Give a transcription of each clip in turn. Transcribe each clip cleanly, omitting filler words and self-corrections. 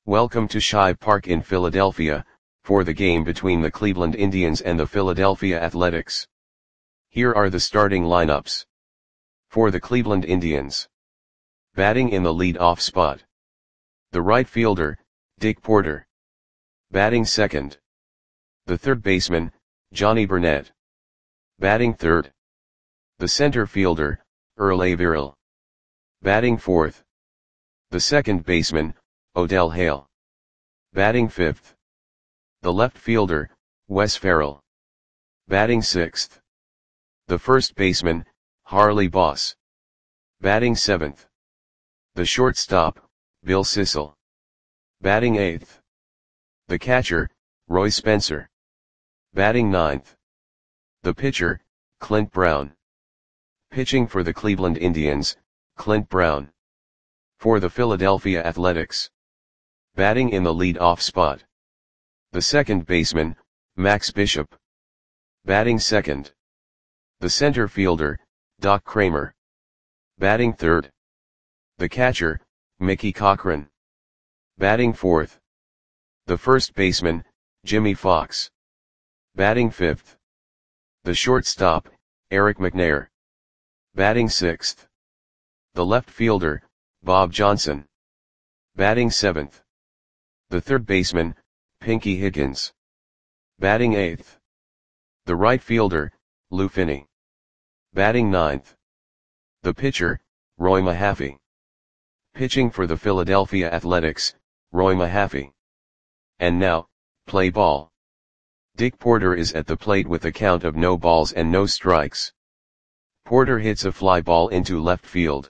Welcome to Shive Park in Philadelphia, for the game between the Cleveland Indians and the Philadelphia Athletics. Here are the starting lineups. For the Cleveland Indians. Batting in the lead-off spot. The right fielder, Dick Porter. Batting second. The third baseman, Johnny Burnett. Batting third. The center fielder, Earl Averill. Batting fourth. The second baseman, Odell Hale. Batting fifth. The left fielder, Wes Ferrell. Batting sixth. The first baseman, Harley Boss. Batting seventh. The shortstop, Bill Sissel. Batting eighth. The catcher, Roy Spencer. Batting ninth. The pitcher, Clint Brown. Pitching for the Cleveland Indians, Clint Brown. For the Philadelphia Athletics. Batting in the lead-off spot. The second baseman, Max Bishop. Batting second. The center fielder, Doc Kramer. Batting third. The catcher, Mickey Cochrane. Batting fourth. The first baseman, Jimmy Fox. Batting fifth. The shortstop, Eric McNair. Batting sixth. The left fielder, Bob Johnson. Batting seventh. The third baseman, Pinky Higgins. Batting eighth. The right fielder, Lou Finney. Batting ninth. The pitcher, Roy Mahaffey. Pitching for the Philadelphia Athletics, Roy Mahaffey. And now, play ball. Dick Porter is at the plate with a count of no balls and no strikes. Porter hits a fly ball into left field.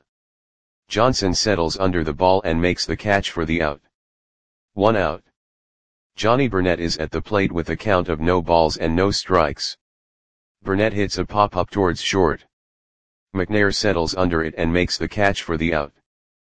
Johnson settles under the ball and makes the catch for the out. 1 out. Johnny Burnett is at the plate with a count of no balls and no strikes. Burnett hits a pop-up towards short. McNair settles under it and makes the catch for the out.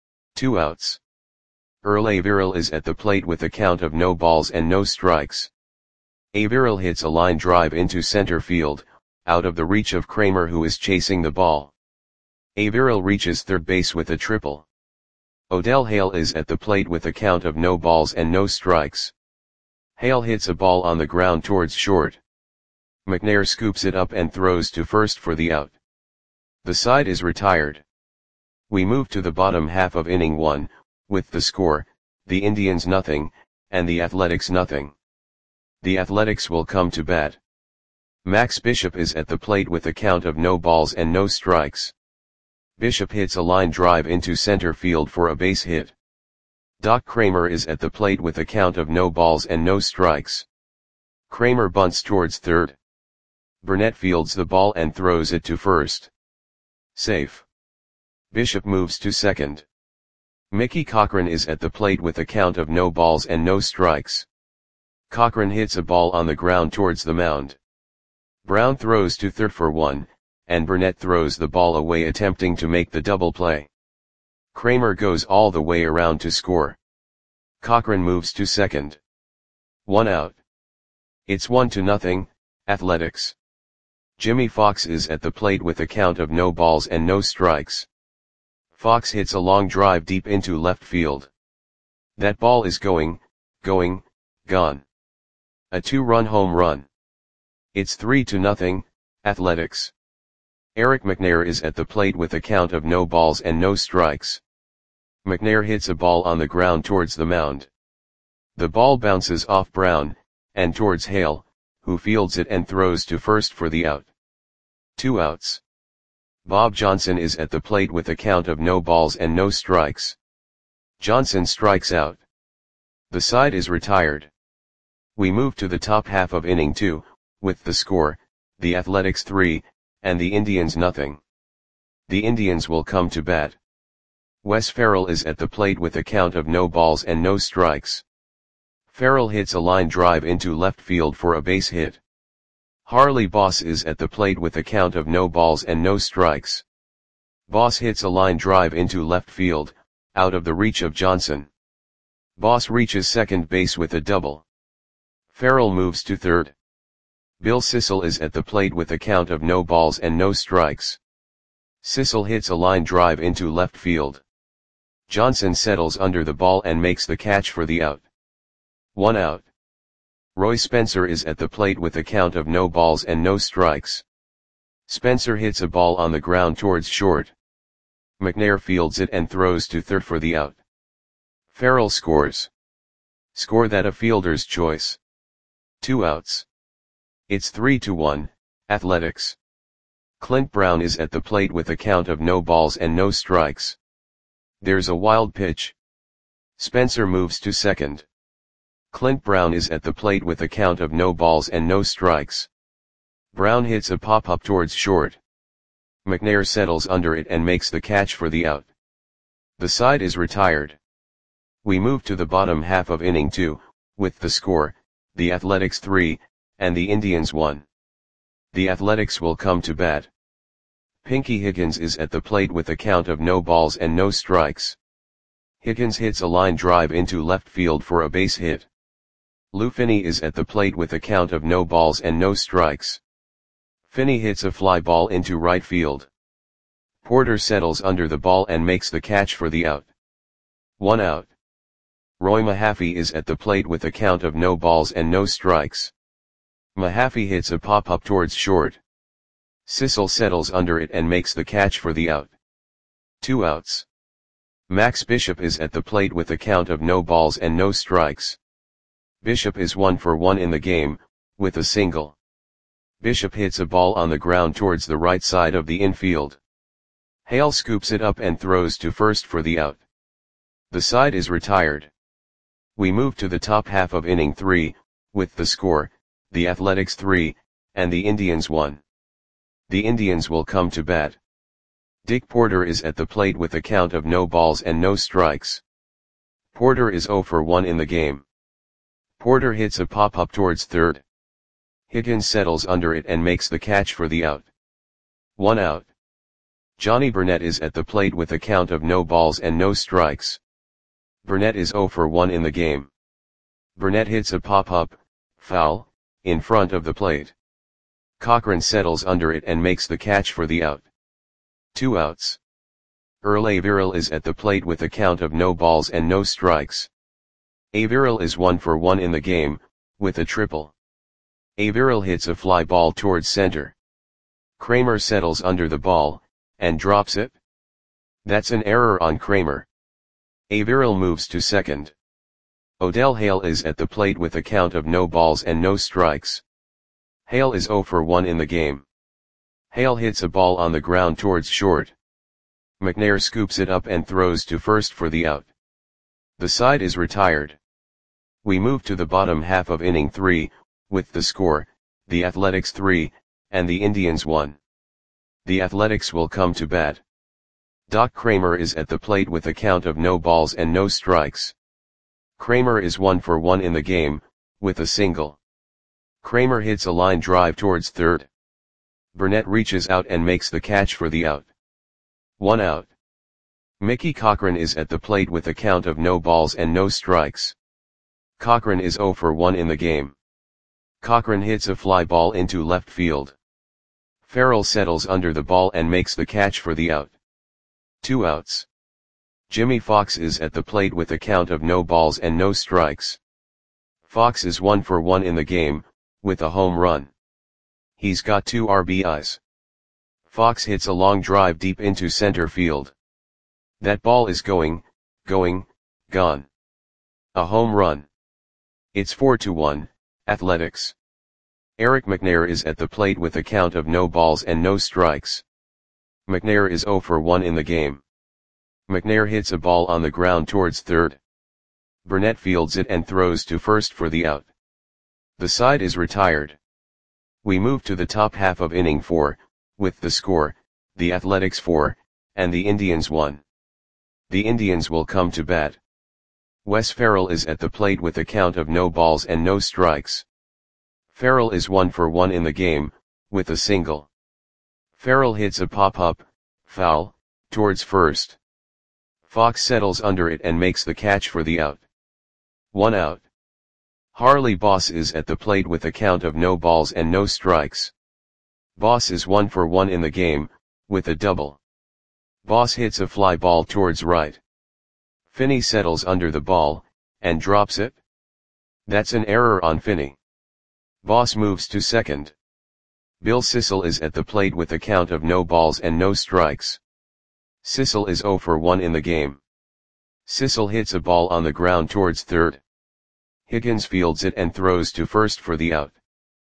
2 outs. Earl Averill is at the plate with a count of no balls and no strikes. Averill hits a line drive into center field, out of the reach of Kramer, who is chasing the ball. Averill reaches third base with a triple. Odell Hale is at the plate with a count of no balls and no strikes. Hale hits a ball on the ground towards short. McNair scoops it up and throws to first for the out. The side is retired. We move to the bottom half of inning 1, with the score, the Indians nothing, and the Athletics nothing. The Athletics will come to bat. Max Bishop is at the plate with a count of no balls and no strikes. Bishop hits a line drive into center field for a base hit. Doc Kramer is at the plate with a count of no balls and no strikes. Kramer bunts towards third. Burnett fields the ball and throws it to first. Safe. Bishop moves to second. Mickey Cochrane is at the plate with a count of no balls and no strikes. Cochrane hits a ball on the ground towards the mound. Brown throws to third for 1, and Burnett throws the ball away attempting to make the double play. Kramer goes all the way around to score. Cochrane moves to second. 1 out. It's 1-0, Athletics. Jimmy Fox is at the plate with a count of no balls and no strikes. Fox hits a long drive deep into left field. That ball is gone. A 2-run home run. It's 3-0, Athletics. Eric McNair is at the plate with a count of no balls and no strikes. McNair hits a ball on the ground towards the mound. The ball bounces off Brown, and towards Hale, who fields it and throws to first for the out. 2 outs. Bob Johnson is at the plate with a count of no balls and no strikes. Johnson strikes out. The side is retired. We move to the top half of inning 2, with the score, the Athletics 3, and the Indians nothing. The Indians will come to bat. Wes Ferrell is at the plate with a count of no balls and no strikes. Ferrell hits a line drive into left field for a base hit. Harley Boss is at the plate with a count of no balls and no strikes. Boss hits a line drive into left field, out of the reach of Johnson. Boss reaches second base with a double. Ferrell moves to third. Bill Sissel is at the plate with a count of no balls and no strikes. Sissel hits a line drive into left field. Johnson settles under the ball and makes the catch for the out. 1 out. Roy Spencer is at the plate with a count of no balls and no strikes. Spencer hits a ball on the ground towards short. McNair fields it and throws to third for the out. Farrell scores. Score that a fielder's choice. 2 outs. It's 3-1, Athletics. Clint Brown is at the plate with a count of no balls and no strikes. There's a wild pitch. Spencer moves to second. Clint Brown is at the plate with a count of no balls and no strikes. Brown hits a pop-up towards short. McNair settles under it and makes the catch for the out. The side is retired. We move to the bottom half of inning 2, with the score, the Athletics 3, and the Indians 1. The Athletics will come to bat. Pinky Higgins is at the plate with a count of no balls and no strikes. Higgins hits a line drive into left field for a base hit. Lou Finney is at the plate with a count of no balls and no strikes. Finney hits a fly ball into right field. Porter settles under the ball and makes the catch for the out. 1 out. Roy Mahaffey is at the plate with a count of no balls and no strikes. Mahaffey hits a pop-up towards short. Sissel settles under it and makes the catch for the out. 2 outs. Max Bishop is at the plate with a count of no balls and no strikes. Bishop is 1 for 1 in the game, with a single. Bishop hits a ball on the ground towards the right side of the infield. Hale scoops it up and throws to first for the out. The side is retired. We move to the top half of inning 3, with the score, the Athletics 3, and the Indians 1. The Indians will come to bat. Dick Porter is at the plate with a count of no balls and no strikes. Porter is 0 for 1 in the game. Porter hits a pop-up towards third. Higgins settles under it and makes the catch for the out. 1 out. Johnny Burnett is at the plate with a count of no balls and no strikes. Burnett is 0 for 1 in the game. Burnett hits a pop-up, foul, in front of the plate. Cochran settles under it and makes the catch for the out. 2 outs. Earl Averill is at the plate with a count of no balls and no strikes. Averill is 1 for 1 in the game, with a triple. Averill hits a fly ball towards center. Kramer settles under the ball, and drops it. That's an error on Kramer. Averill moves to second. Odell Hale is at the plate with a count of no balls and no strikes. Hale is 0 for 1 in the game. Hale hits a ball on the ground towards short. McNair scoops it up and throws to first for the out. The side is retired. We move to the bottom half of inning 3, with the score, the Athletics 3, and the Indians 1. The Athletics will come to bat. Doc Kramer is at the plate with a count of no balls and no strikes. Kramer is 1 for 1 in the game, with a single. Kramer hits a line drive towards third. Burnett reaches out and makes the catch for the out. 1 out. Mickey Cochran is at the plate with a count of no balls and no strikes. Cochran is 0 for 1 in the game. Cochran hits a fly ball into left field. Farrell settles under the ball and makes the catch for the out. 2 outs. Jimmy Fox is at the plate with a count of no balls and no strikes. Fox is 1 for 1 in the game, with a home run. He's got 2 RBIs. Fox hits a long drive deep into center field. That ball is gone. A home run. It's 4-1, Athletics. Eric McNair is at the plate with a count of no balls and no strikes. McNair is 0 for 1 in the game. McNair hits a ball on the ground towards third. Burnett fields it and throws to first for the out. The side is retired. We move to the top half of inning 4, with the score, the Athletics 4, and the Indians 1. The Indians will come to bat. Wes Farrell is at the plate with a count of no balls and no strikes. Farrell is 1 for 1 in the game, with a single. Farrell hits a pop-up, foul, towards first. Fox settles under it and makes the catch for the out. 1 out. Harley Boss is at the plate with a count of no balls and no strikes. Boss is 1 for 1 in the game, with a double. Boss hits a fly ball towards right. Finney settles under the ball, and drops it. That's an error on Finney. Boss moves to second. Bill Sissel is at the plate with a count of no balls and no strikes. Sissel is 0 for 1 in the game. Sissel hits a ball on the ground towards third. Higgins fields it and throws to first for the out.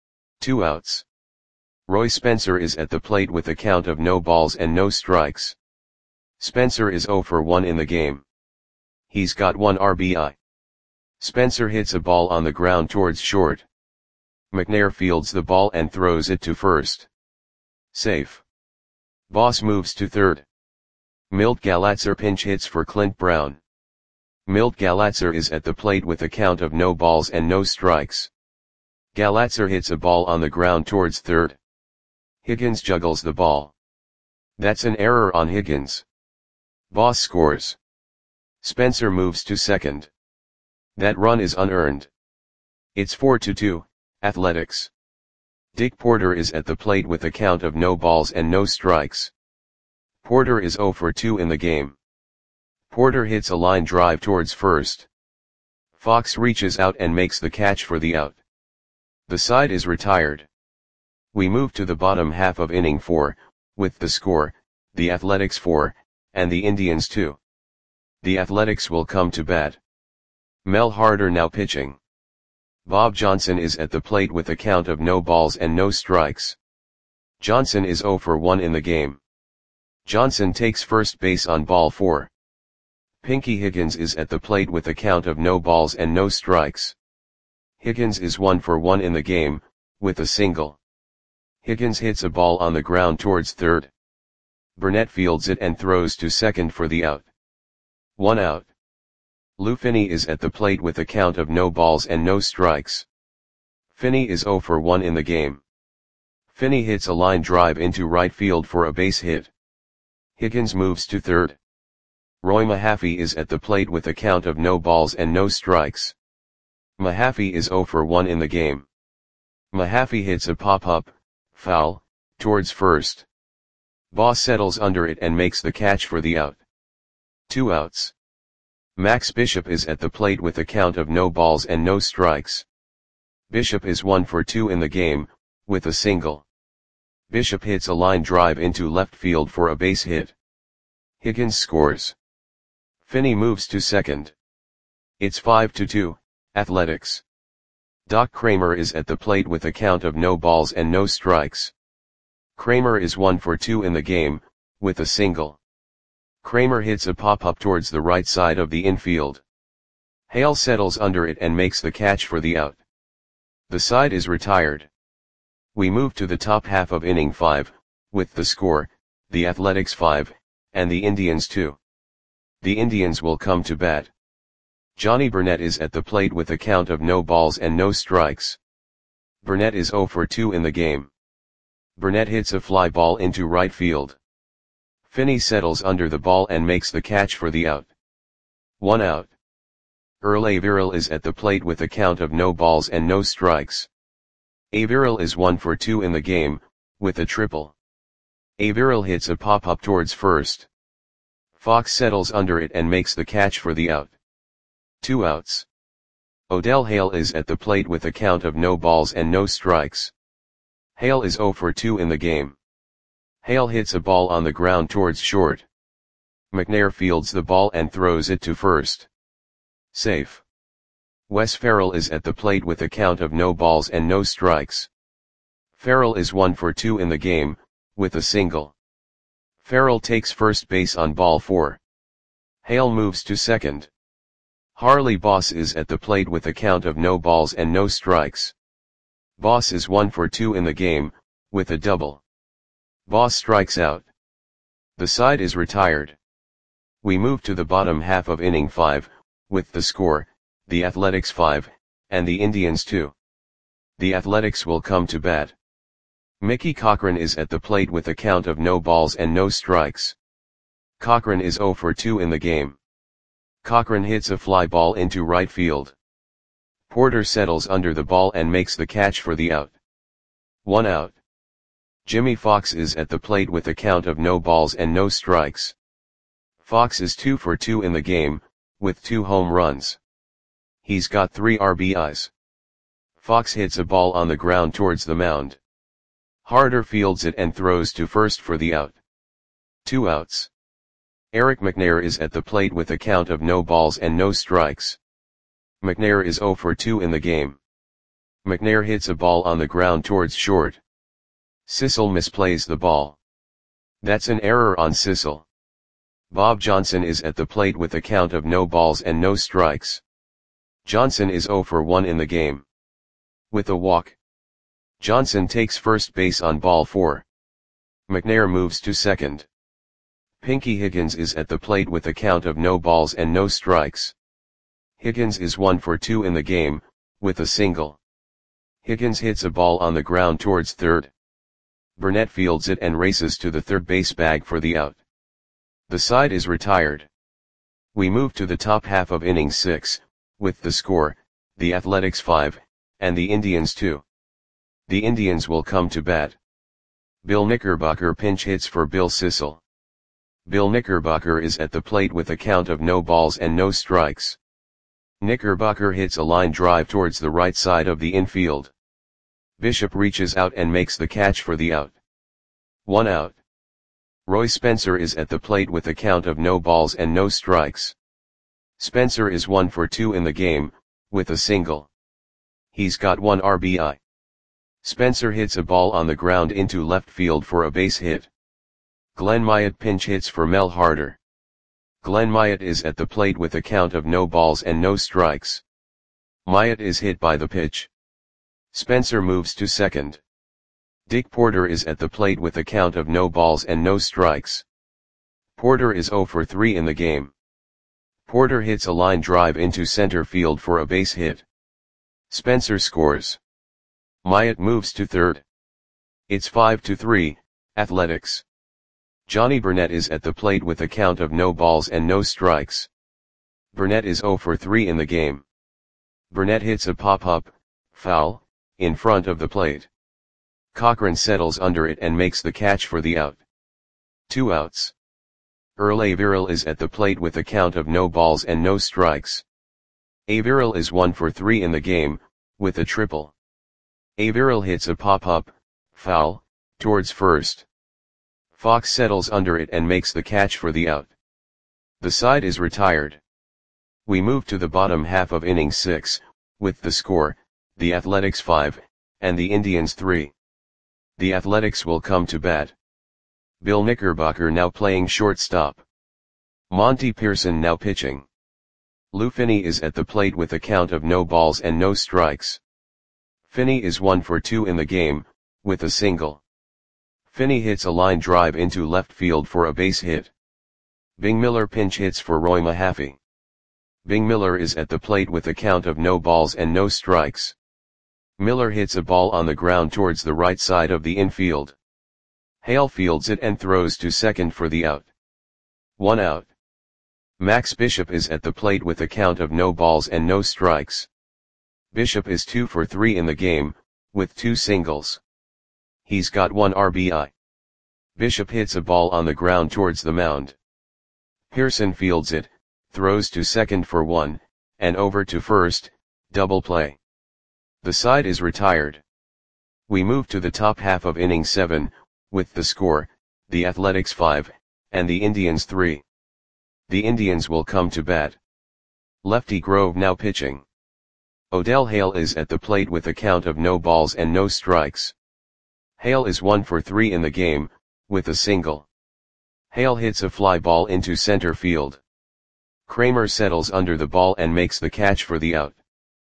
2 outs. Roy Spencer is at the plate with a count of no balls and no strikes. Spencer is 0 for 1 in the game. He's got 1 RBI. Spencer hits a ball on the ground towards short. McNair fields the ball and throws it to first. Safe. Boss moves to third. Milt Galatzer pinch hits for Clint Brown. Milt Galatzer is at the plate with a count of no balls and no strikes. Galatzer hits a ball on the ground towards third. Higgins juggles the ball. That's an error on Higgins. Boss scores. Spencer moves to second. That run is unearned. It's 4-2, Athletics. Dick Porter is at the plate with a count of no balls and no strikes. Porter is 0 for 2 in the game. Porter hits a line drive towards first. Fox reaches out and makes the catch for the out. The side is retired. We move to the bottom half of inning 4, with the score, the Athletics 4, and the Indians 2. The Athletics will come to bat. Mel Harder now pitching. Bob Johnson is at the plate with a count of no balls and no strikes. Johnson is 0 for 1 in the game. Johnson takes first base on ball 4. Pinky Higgins is at the plate with a count of no balls and no strikes. Higgins is 1 for 1 in the game, with a single. Higgins hits a ball on the ground towards third. Burnett fields it and throws to second for the out. 1 out. Lou Finney is at the plate with a count of no balls and no strikes. Finney is 0 for 1 in the game. Finney hits a line drive into right field for a base hit. Higgins moves to third. Roy Mahaffey is at the plate with a count of no balls and no strikes. Mahaffey is 0 for 1 in the game. Mahaffey hits a pop-up, foul, towards first. Boss settles under it and makes the catch for the out. 2 outs. Max Bishop is at the plate with a count of no balls and no strikes. Bishop is 1 for 2 in the game, with a single. Bishop hits a line drive into left field for a base hit. Higgins scores. Finney moves to second. It's 5-2, Athletics. Doc Kramer is at the plate with a count of no balls and no strikes. Kramer is 1 for 2 in the game, with a single. Kramer hits a pop-up towards the right side of the infield. Hale settles under it and makes the catch for the out. The side is retired. We move to the top half of inning 5, with the score, the Athletics 5, and the Indians 2. The Indians will come to bat. Johnny Burnett is at the plate with a count of no balls and no strikes. Burnett is 0 for 2 in the game. Burnett hits a fly ball into right field. Finney settles under the ball and makes the catch for the out. 1 out. Earl Averill is at the plate with a count of no balls and no strikes. Averill is 1 for 2 in the game, with a triple. Averill hits a pop-up towards first. Fox settles under it and makes the catch for the out. 2 outs. Odell Hale is at the plate with a count of no balls and no strikes. Hale is 0 for 2 in the game. Hale hits a ball on the ground towards short. McNair fields the ball and throws it to first. Safe. Wes Ferrell is at the plate with a count of no balls and no strikes. Ferrell is 1 for 2 in the game, with a single. Ferrell takes first base on ball 4. Hale moves to second. Harley Boss is at the plate with a count of no balls and no strikes. Boss is 1 for 2 in the game, with a double. Boss strikes out. The side is retired. We move to the bottom half of inning 5, with the score, the Athletics 5, and the Indians 2. The Athletics will come to bat. Mickey Cochran is at the plate with a count of no balls and no strikes. Cochran is 0 for 2 in the game. Cochran hits a fly ball into right field. Porter settles under the ball and makes the catch for the out. 1 out. Jimmy Fox is at the plate with a count of no balls and no strikes. Fox is 2 for 2 in the game, with 2 home runs. He's got 3 RBIs. Fox hits a ball on the ground towards the mound. Harder fields it and throws to first for the out. 2 outs. Eric McNair is at the plate with a count of no balls and no strikes. McNair is 0 for 2 in the game. McNair hits a ball on the ground towards short. Sissel misplays the ball. That's an error on Sissel. Bob Johnson is at the plate with a count of no balls and no strikes. Johnson is 0 for 1 in the game. With a walk. Johnson takes first base on ball 4. McNair moves to second. Pinky Higgins is at the plate with a count of no balls and no strikes. Higgins is 1 for 2 in the game, with a single. Higgins hits a ball on the ground towards third. Burnett fields it and races to the third base bag for the out. The side is retired. We move to the top half of inning 6, with the score, the Athletics 5, and the Indians 2. The Indians will come to bat. Bill Knickerbocker pinch hits for Bill Sissel. Bill Knickerbocker is at the plate with a count of no balls and no strikes. Knickerbocker hits a line drive towards the right side of the infield. Bishop reaches out and makes the catch for the out. 1 out. Roy Spencer is at the plate with a count of no balls and no strikes. Spencer is 1 for 2 in the game, with a single. He's got 1 RBI. Spencer hits a ball on the ground into left field for a base hit. Glenn Myatt pinch hits for Mel Harder. Glenn Myatt is at the plate with a count of no balls and no strikes. Myatt is hit by the pitch. Spencer moves to second. Dick Porter is at the plate with a count of no balls and no strikes. Porter is 0 for 3 in the game. Porter hits a line drive into center field for a base hit. Spencer scores. Myatt moves to third. It's 5-3, Athletics. Johnny Burnett is at the plate with a count of no balls and no strikes. Burnett is 0 for 3 in the game. Burnett hits a pop-up, foul, in front of the plate. Cochran settles under it and makes the catch for the out. 2 outs. Earl Averill is at the plate with a count of no balls and no strikes. Averill is 1 for 3 in the game, with a triple. Averill hits a pop-up, foul, towards first. Fox settles under it and makes the catch for the out. The side is retired. We move to the bottom half of inning 6, with the score, the Athletics 5, and the Indians 3. The Athletics will come to bat. Bill Knickerbocker now playing shortstop. Monty Pearson now pitching. Lou Finney is at the plate with a count of no balls and no strikes. Finney is 1 for 2 in the game, with a single. Finney hits a line drive into left field for a base hit. Bing Miller pinch hits for Roy Mahaffey. Bing Miller is at the plate with a count of no balls and no strikes. Miller hits a ball on the ground towards the right side of the infield. Hale fields it and throws to second for the out. 1 out. Max Bishop is at the plate with a count of no balls and no strikes. Bishop is 2 for 3 in the game, with 2 singles. He's got 1 RBI. Bishop hits a ball on the ground towards the mound. Pearson fields it, throws to second for 1, and over to first, double play. The side is retired. We move to the top half of inning 7, with the score, the Athletics 5, and the Indians 3. The Indians will come to bat. Lefty Grove now pitching. Odell Hale is at the plate with a count of no balls and no strikes. Hale is 1 for 3 in the game, with a single. Hale hits a fly ball into center field. Kramer settles under the ball and makes the catch for the out.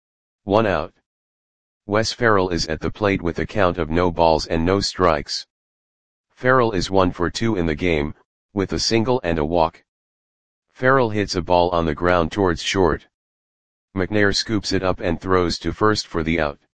1 out. Wes Farrell is at the plate with a count of no balls and no strikes. Farrell is 1 for 2 in the game, with a single and a walk. Farrell hits a ball on the ground towards short. McNair scoops it up and throws to first for the out.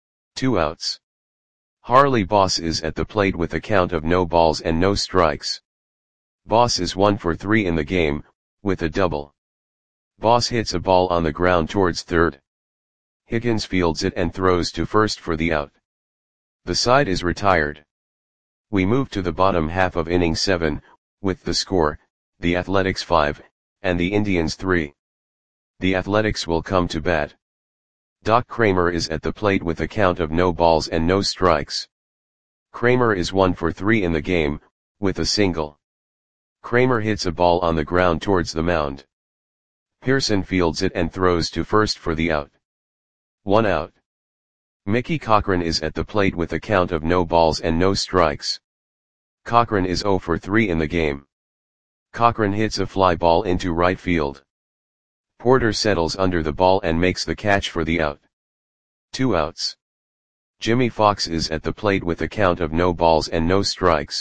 2 outs. Harley Boss is at the plate with a count of no balls and no strikes. Boss is 1 for 3 in the game, with a double. Boss hits a ball on the ground towards third. Higgins fields it and throws to first for the out. The side is retired. We move to the bottom half of inning 7, with the score, the Athletics 5, and the Indians 3. The Athletics will come to bat. Doc Kramer is at the plate with a count of no balls and no strikes. Kramer is 1 for 3 in the game, with a single. Kramer hits a ball on the ground towards the mound. Pearson fields it and throws to first for the out. 1 out. Mickey Cochrane is at the plate with a count of no balls and no strikes. Cochrane is 0 for 3 in the game. Cochrane hits a fly ball into right field. Porter settles under the ball and makes the catch for the out. 2 outs. Jimmy Fox is at the plate with a count of no balls and no strikes.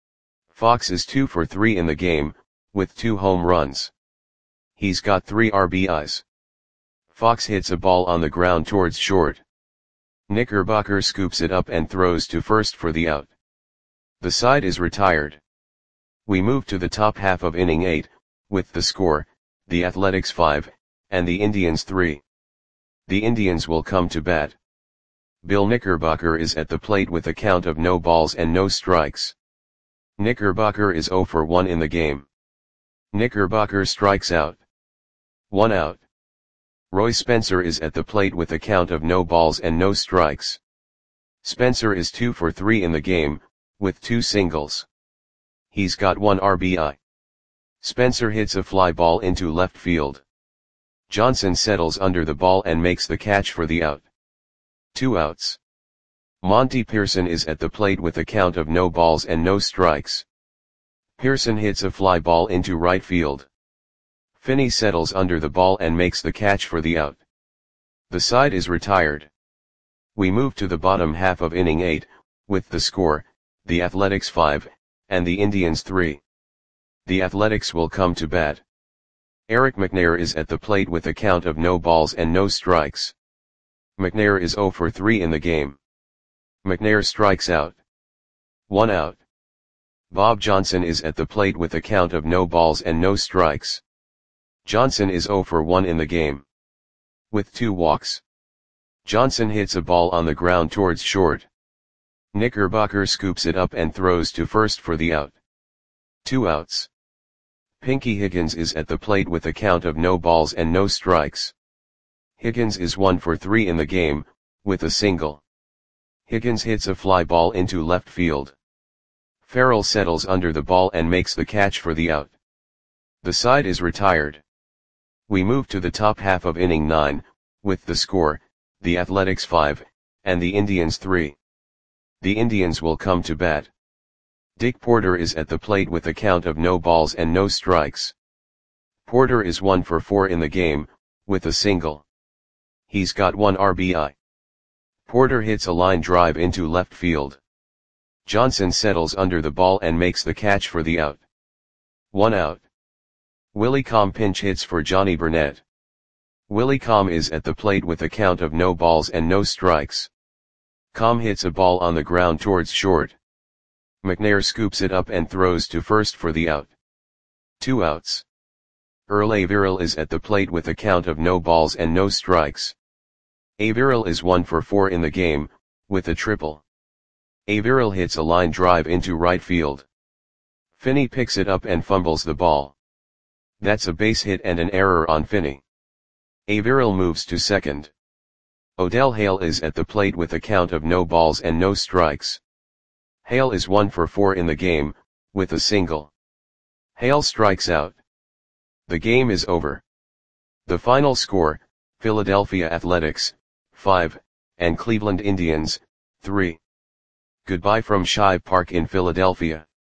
Fox is 2 for 3 in the game, with 2 home runs. He's got 3 RBIs. Fox hits a ball on the ground towards short. Knickerbocker scoops it up and throws to first for the out. The side is retired. We move to the top half of inning 8, with the score, the Athletics 5, and the Indians 3. The Indians will come to bat. Bill Knickerbocker is at the plate with a count of no balls and no strikes. Knickerbocker is 0 for 1 in the game. Knickerbocker strikes out. 1 out. Roy Spencer is at the plate with a count of no balls and no strikes. Spencer is 2 for 3 in the game, with 2 singles. He's got 1 RBI. Spencer hits a fly ball into left field. Johnson settles under the ball and makes the catch for the out. 2 outs. Monty Pearson is at the plate with a count of no balls and no strikes. Pearson hits a fly ball into right field. Finney settles under the ball and makes the catch for the out. The side is retired. We move to the bottom half of inning 8, with the score, the Athletics 5, and the Indians 3. The Athletics will come to bat. Eric McNair is at the plate with a count of no balls and no strikes. McNair is 0 for 3 in the game. McNair strikes out. 1 out. Bob Johnson is at the plate with a count of no balls and no strikes. Johnson is 0 for 1 in the game. With 2 walks. Johnson hits a ball on the ground towards short. Knickerbocker scoops it up and throws to first for the out. 2 outs. Pinky Higgins is at the plate with a count of no balls and no strikes. Higgins is 1 for 3 in the game, with a single. Higgins hits a fly ball into left field. Farrell settles under the ball and makes the catch for the out. The side is retired. We move to the top half of inning 9, with the score, the Athletics 5, and the Indians 3. The Indians will come to bat. Dick Porter is at the plate with a count of no balls and no strikes. Porter is 1 for 4 in the game, with a single. He's got 1 RBI. Porter hits a line drive into left field. Johnson settles under the ball and makes the catch for the out. 1 out. Willie Comm pinch hits for Johnny Burnett. Willie Comm is at the plate with a count of no balls and no strikes. Comm hits a ball on the ground towards short. McNair scoops it up and throws to first for the out. 2 outs. Earl Averill is at the plate with a count of no balls and no strikes. Averill is 1 for 4 in the game, with a triple. Averill hits a line drive into right field. Finney picks it up and fumbles the ball. That's a base hit and an error on Finney. Averill moves to second. Odell Hale is at the plate with a count of no balls and no strikes. Hale is 1 for 4 in the game, with a single. Hale strikes out. The game is over. The final score, Philadelphia Athletics, 5, and Cleveland Indians, 3. Goodbye from Shive Park in Philadelphia.